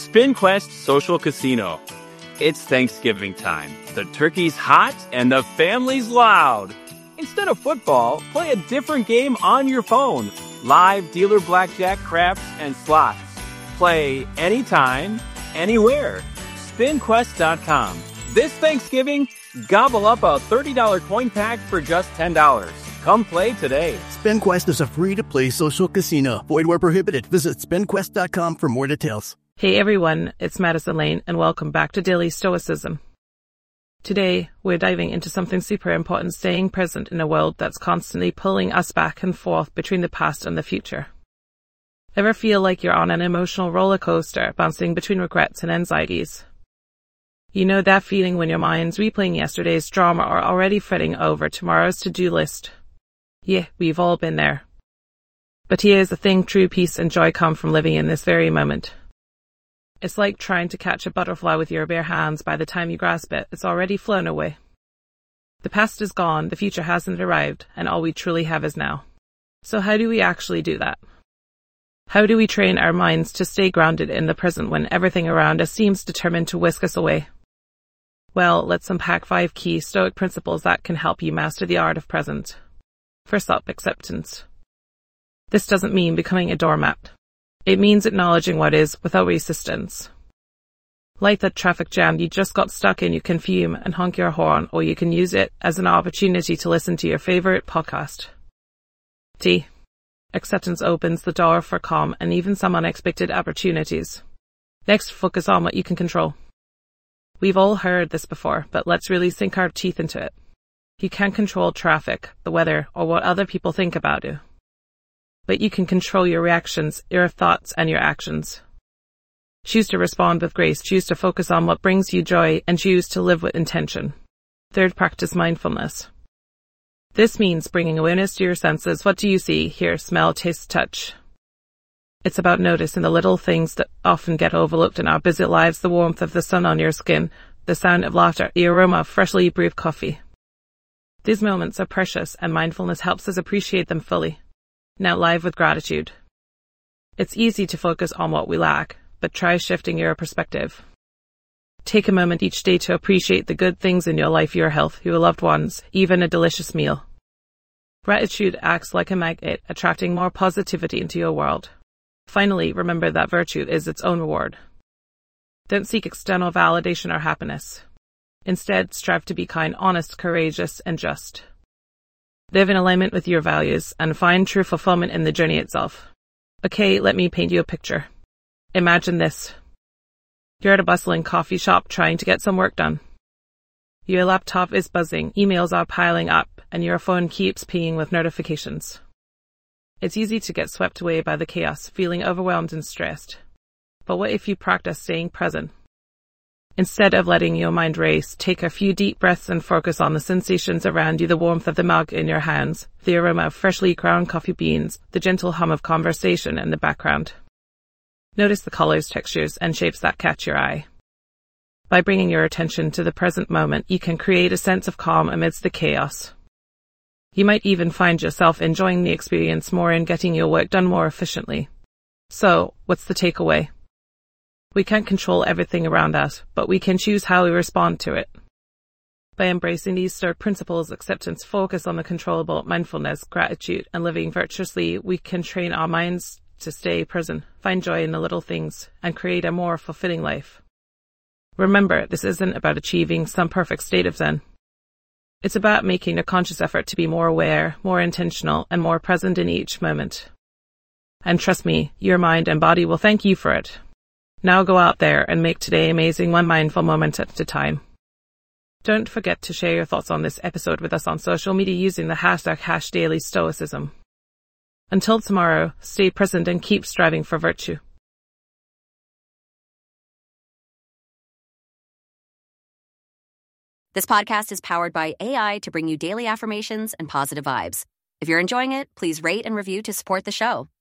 SpinQuest Social Casino. It's Thanksgiving time. The turkey's hot and the family's loud. Instead of football, play a different game on your phone. Live dealer blackjack, craps, and slots. Play anytime, anywhere. SpinQuest.com. This Thanksgiving, gobble up a $30 coin pack for just $10. Come play today. SpinQuest is a free-to-play social casino. Void where prohibited. Visit SpinQuest.com for more details. Hey everyone, it's Madison Lane and welcome back to Daily Stoicism. Today, we're diving into something super important, staying present in a world that's constantly pulling us back and forth between the past and the future. Ever feel like you're on an emotional roller coaster, bouncing between regrets and anxieties? You know that feeling when your mind's replaying yesterday's drama or already fretting over tomorrow's to-do list? Yeah, we've all been there. But here's the thing, true peace and joy come from living in this very moment. It's like trying to catch a butterfly with your bare hands. By the time you grasp it, it's already flown away. The past is gone, the future hasn't arrived, and all we truly have is now. So how do we actually do that? How do we train our minds to stay grounded in the present when everything around us seems determined to whisk us away? Well, let's unpack 5 key Stoic principles that can help you master the art of present. First up, acceptance. This doesn't mean becoming a doormat. It means acknowledging what is without resistance. Like that traffic jam you just got stuck in, you can fume and honk your horn, or you can use it as an opportunity to listen to your favorite podcast. T. Acceptance opens the door for calm and even some unexpected opportunities. Next, focus on what you can control. We've all heard this before, but let's really sink our teeth into it. You can't control traffic, the weather, or what other people think about you. But you can control your reactions, your thoughts, and your actions. Choose to respond with grace, choose to focus on what brings you joy, and choose to live with intention. Third, practice mindfulness. This means bringing awareness to your senses. What do you see, hear, smell, taste, touch? It's about noticing the little things that often get overlooked in our busy lives, the warmth of the sun on your skin, the sound of laughter, the aroma of freshly brewed coffee. These moments are precious, and mindfulness helps us appreciate them fully. Now, live with gratitude. It's easy to focus on what we lack, but try shifting your perspective. Take a moment each day to appreciate the good things in your life, your health, your loved ones, even a delicious meal. Gratitude acts like a magnet, attracting more positivity into your world. Finally, remember that virtue is its own reward. Don't seek external validation or happiness. Instead, strive to be kind, honest, courageous, and just. Live in alignment with your values and find true fulfillment in the journey itself. Okay, let me paint you a picture. Imagine this. You're at a bustling coffee shop trying to get some work done. Your laptop is buzzing, emails are piling up, and your phone keeps pinging with notifications. It's easy to get swept away by the chaos, feeling overwhelmed and stressed. But what if you practice staying present? Instead of letting your mind race, take a few deep breaths and focus on the sensations around you, the warmth of the mug in your hands, the aroma of freshly ground coffee beans, the gentle hum of conversation in the background. Notice the colors, textures, and shapes that catch your eye. By bringing your attention to the present moment, you can create a sense of calm amidst the chaos. You might even find yourself enjoying the experience more and getting your work done more efficiently. So, what's the takeaway? We can't control everything around us, but we can choose how we respond to it. By embracing these Stoic principles, acceptance, focus on the controllable, mindfulness, gratitude, and living virtuously, we can train our minds to stay present, find joy in the little things, and create a more fulfilling life. Remember, this isn't about achieving some perfect state of Zen. It's about making a conscious effort to be more aware, more intentional, and more present in each moment. And trust me, your mind and body will thank you for it. Now go out there and make today amazing, one mindful moment at a time. Don't forget to share your thoughts on this episode with us on social media using the hashtag #DailyStoicism. Until tomorrow, stay present and keep striving for virtue. This podcast is powered by AI to bring you daily affirmations and positive vibes. If you're enjoying it, please rate and review to support the show.